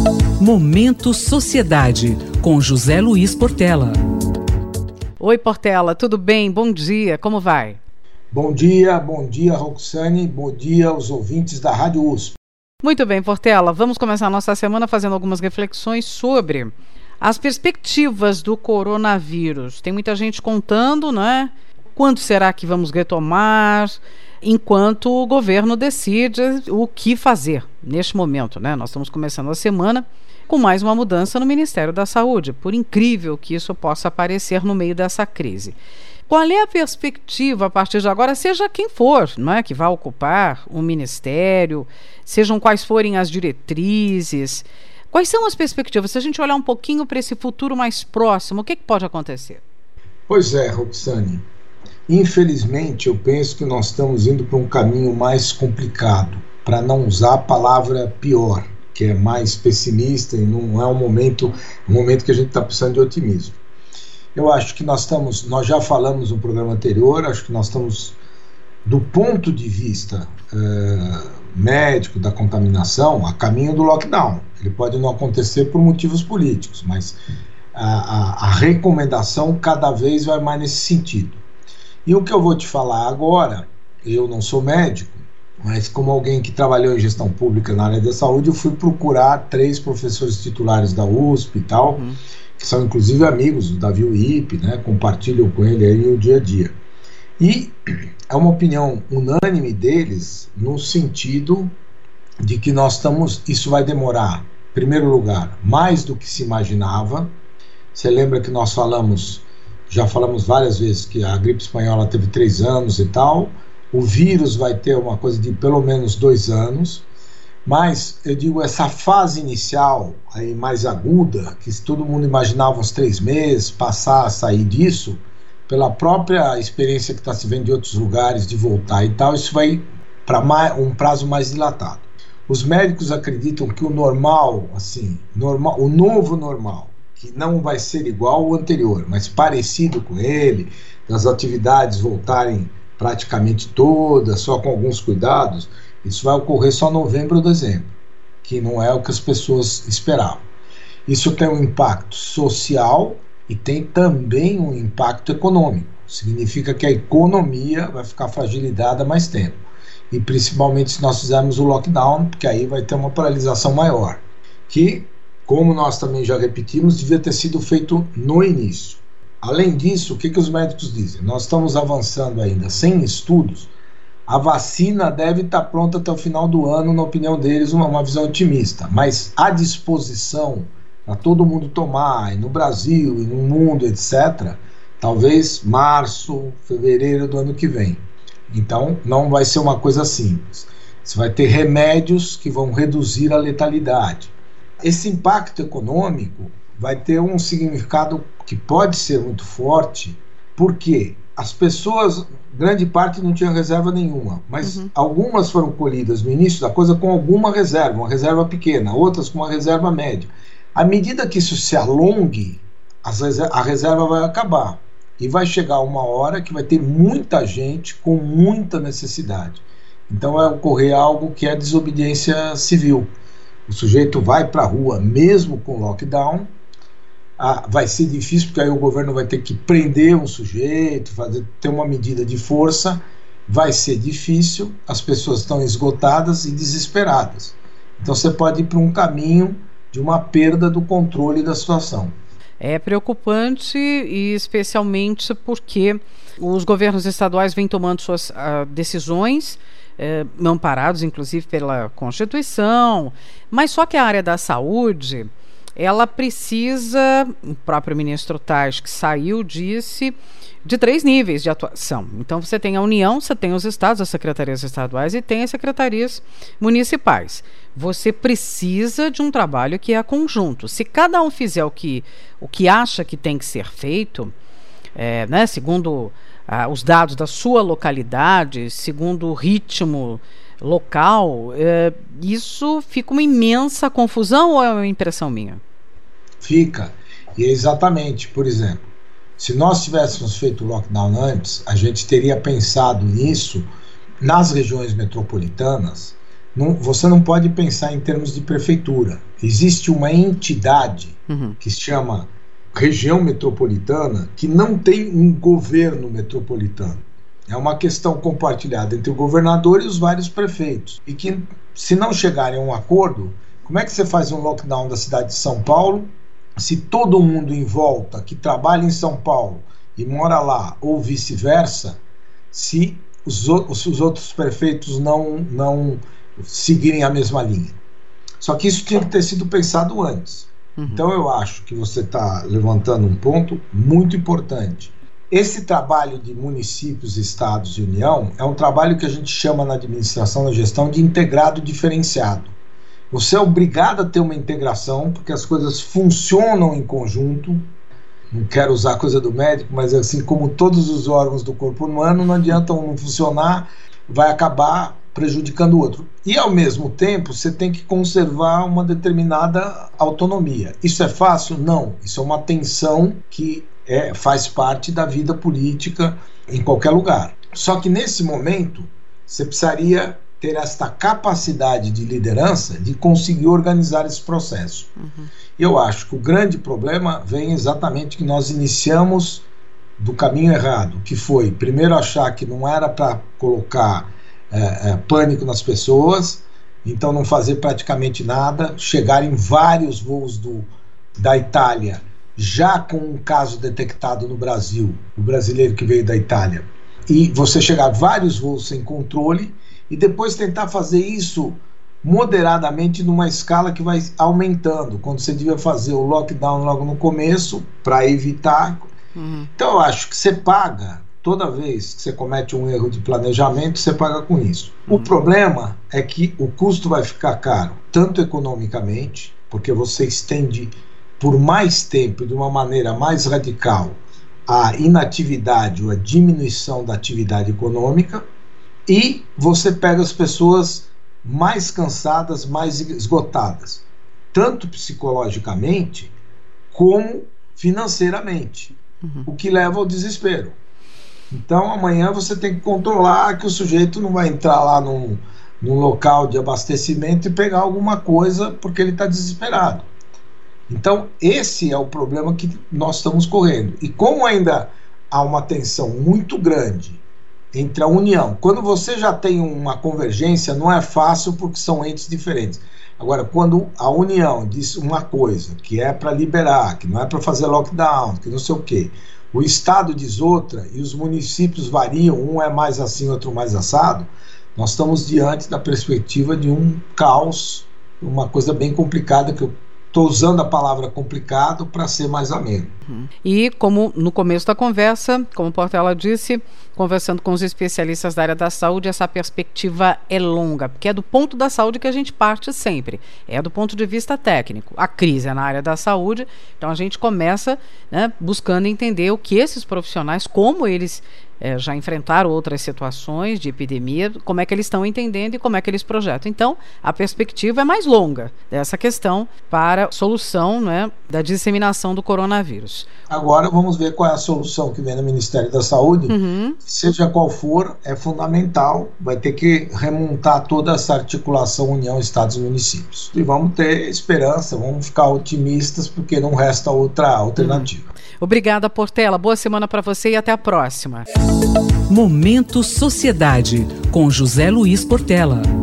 Momento Sociedade, com José Luiz Portela. Oi, Portela, tudo bem? Bom dia, como vai? Bom dia, Roxane, bom dia aos ouvintes da Rádio USP. Muito bem, Portela, vamos começar a nossa semana fazendo algumas reflexões sobre as perspectivas do coronavírus. Tem muita gente contando, né? Quando será que vamos retomar? Enquanto o governo decide o que fazer neste momento, né? Nós estamos começando a semana com mais uma mudança no Ministério da Saúde, por incrível que isso possa parecer no meio dessa crise. Qual é a perspectiva a partir de agora, seja quem for, não é, que vai ocupar o ministério, sejam quais forem as diretrizes, quais são as perspectivas? Se a gente olhar um pouquinho para esse futuro mais próximo, o que pode acontecer? Pois é, Roxane, infelizmente eu penso que nós estamos indo para um caminho mais complicado, para não usar a palavra pior, que é mais pessimista e não é um momento que a gente está precisando de otimismo. Eu acho que nós já falamos no programa anterior, acho que nós estamos, do ponto de vista médico da contaminação, a caminho do lockdown. Ele pode não acontecer por motivos políticos, mas a recomendação cada vez vai mais nesse sentido. E o que eu vou te falar agora, eu não sou médico, mas como alguém que trabalhou em gestão pública na área da saúde, eu fui procurar 3 professores titulares da USP e tal, que são inclusive amigos do Davi Uip, né, compartilham com ele aí o dia a dia. E é uma opinião unânime deles no sentido de que isso vai demorar, em primeiro lugar, mais do que se imaginava. Você lembra que nós já falamos várias vezes que a gripe espanhola teve 3 anos e tal, o vírus vai ter uma coisa de pelo menos 2 anos, mas eu digo, essa fase inicial aí mais aguda, que todo mundo imaginava uns 3 meses, passar a sair disso, pela própria experiência que está se vendo de outros lugares, de voltar e tal, isso vai para um prazo mais dilatado. Os médicos acreditam que o normal, o novo normal, que não vai ser igual ao anterior, mas parecido com ele, das atividades voltarem praticamente todas, só com alguns cuidados, isso vai ocorrer só em novembro ou dezembro, que não é o que as pessoas esperavam. Isso tem um impacto social e tem também um impacto econômico. Significa que a economia vai ficar fragilizada mais tempo. E principalmente se nós fizermos o lockdown, porque aí vai ter uma paralisação maior, que, como nós também já repetimos, devia ter sido feito no início. Além disso, o que os médicos dizem? Nós estamos avançando ainda sem estudos. A vacina deve estar pronta até o final do ano, na opinião deles, uma visão otimista. Mas a disposição para todo mundo tomar, e no Brasil, e no mundo, etc., talvez março, fevereiro do ano que vem. Então, não vai ser uma coisa simples. Você vai ter remédios que vão reduzir a letalidade. Esse impacto econômico vai ter um significado que pode ser muito forte, porque as pessoas, grande parte não tinha reserva nenhuma, mas algumas foram colhidas no início da coisa com alguma reserva, uma reserva pequena, outras com uma reserva média. À medida que isso se alongue, a reserva vai acabar e vai chegar uma hora que vai ter muita gente com muita necessidade. Então vai ocorrer algo que é desobediência civil. O sujeito vai para a rua mesmo com lockdown. Vai ser difícil, porque aí o governo vai ter que prender um sujeito, ter uma medida de força. Vai ser difícil, as pessoas estão esgotadas e desesperadas. Então você pode ir para um caminho de uma perda do controle da situação. É preocupante, e especialmente porque os governos estaduais vêm tomando suas decisões, amparados inclusive pela Constituição, mas só que a área da saúde, ela precisa, o próprio ministro Tais, que saiu, disse, de 3 níveis de atuação. Então você tem a União, você tem os estados, as secretarias estaduais, e tem as secretarias municipais. Você precisa de um trabalho que é conjunto. Se cada um fizer o que acha que tem que ser feito, né, segundo os dados da sua localidade, segundo o ritmo local, isso fica uma imensa confusão, ou é uma impressão minha? Fica. E é exatamente, por exemplo, se nós tivéssemos feito o lockdown antes, a gente teria pensado nisso nas regiões metropolitanas, você não pode pensar em termos de prefeitura. Existe uma entidade que se chama região metropolitana, que não tem um governo metropolitano. É uma questão compartilhada entre o governador e os vários prefeitos. E que, se não chegarem a um acordo, como é que você faz um lockdown da cidade de São Paulo se todo mundo em volta que trabalha em São Paulo e mora lá, ou vice-versa, se os outros prefeitos não seguirem a mesma linha? Só que isso tinha que ter sido pensado antes. Então eu acho que você está levantando um ponto muito importante. Esse trabalho de municípios, estados e União é um trabalho que a gente chama na administração, na gestão, de integrado diferenciado. Você é obrigado a ter uma integração, porque as coisas funcionam em conjunto. Não quero usar a coisa do médico, mas assim como todos os órgãos do corpo humano, não adianta um não funcionar, vai acabar prejudicando o outro. E, ao mesmo tempo, você tem que conservar uma determinada autonomia. Isso é fácil? Não. Isso é uma tensão que faz parte da vida política em qualquer lugar. Só que, nesse momento, você precisaria ter esta capacidade de liderança de conseguir organizar esse processo. Eu acho que o grande problema vem exatamente que nós iniciamos do caminho errado, que foi, primeiro, achar que não era para colocar pânico nas pessoas, então não fazer praticamente nada, chegar em vários voos da Itália, já com um caso detectado no Brasil, o brasileiro que veio da Itália, e você chegar vários voos sem controle, e depois tentar fazer isso moderadamente numa escala que vai aumentando, quando você devia fazer o lockdown logo no começo, para evitar. Então eu acho que você paga. Toda vez que você comete um erro de planejamento, você paga com isso. O problema é que o custo vai ficar caro, tanto economicamente, porque você estende por mais tempo, de uma maneira mais radical, a inatividade ou a diminuição da atividade econômica, e você pega as pessoas mais cansadas, mais esgotadas, tanto psicologicamente como financeiramente, o que leva ao desespero. Então amanhã você tem que controlar que o sujeito não vai entrar lá num local de abastecimento e pegar alguma coisa porque ele está desesperado. Então esse é o problema que nós estamos correndo. E como ainda há uma tensão muito grande entre a União, quando você já tem uma convergência, não é fácil porque são entes diferentes. Agora, quando a União diz uma coisa que é para liberar, que não é para fazer lockdown, que não sei o quê, o Estado diz outra e os municípios variam, um é mais assim, outro mais assado, nós estamos diante da perspectiva de um caos, uma coisa bem complicada, que eu estou usando a palavra complicado para ser mais ameno. E como no começo da conversa, como Portela disse, conversando com os especialistas da área da saúde, essa perspectiva é longa, porque é do ponto da saúde que a gente parte sempre, é do ponto de vista técnico. A crise é na área da saúde, então a gente começa, né, buscando entender o que esses profissionais, como eles já enfrentaram outras situações de epidemia, como é que eles estão entendendo e como é que eles projetam. Então, a perspectiva é mais longa dessa questão para a solução, né, da disseminação do coronavírus. Agora vamos ver qual é a solução que vem no Ministério da Saúde. Seja qual for, é fundamental, vai ter que remontar toda essa articulação União, Estados e Municípios. E vamos ter esperança, vamos ficar otimistas, porque não resta outra alternativa. Obrigada, Portela. Boa semana para você e até a próxima. Momento Sociedade, com José Luiz Portela.